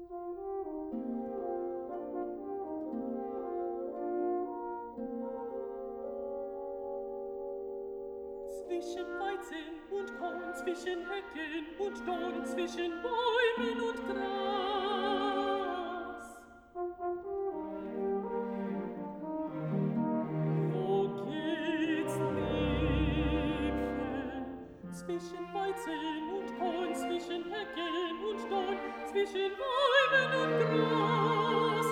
Zwischen Weizen und Korn, zwischen Hecken und Dorn, zwischen Bäumen und Gras. Wo geht's, Liebchen? Zwischen Weizen und Korn, zwischen Hecken und Dorn, zwischen Bäumen und Gras.